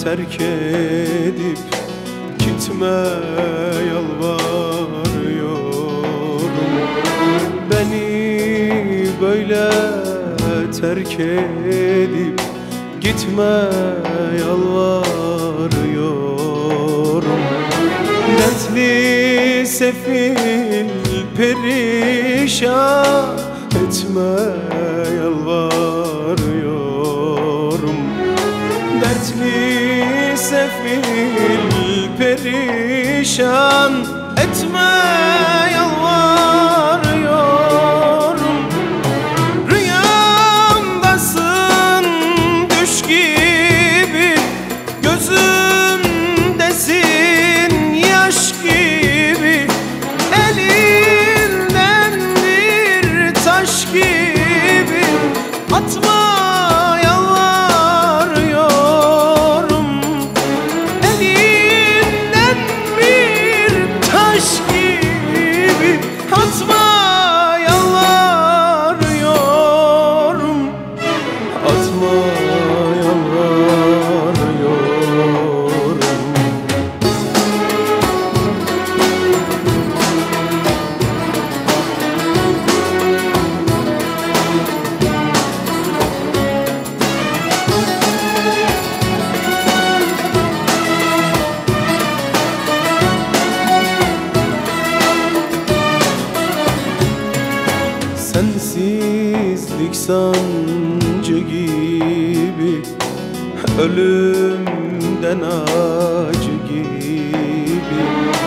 terk edip gitme yalvarıyorum. Beni böyle terk edip gitme yalvarıyorum. Dertli sefil perişan etme yalvarıyorum. Dertli sefil perişan etme yalvarıyorum. Rüyamdasın düş gibi, gözümdesin yaş gibi, elinden bir taş gibi atma yalvarıyorum. Elinden bir taş gibi atma yalvarıyorum. Atma yalvarıyorum. Sensizlik sancı gibi, ölümden acı gibi.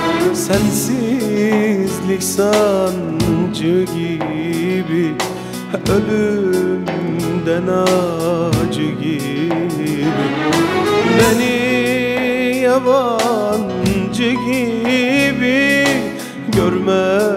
Sensizlik sancı gibi, ölümden acı gibi. Beni yabancı gibi görme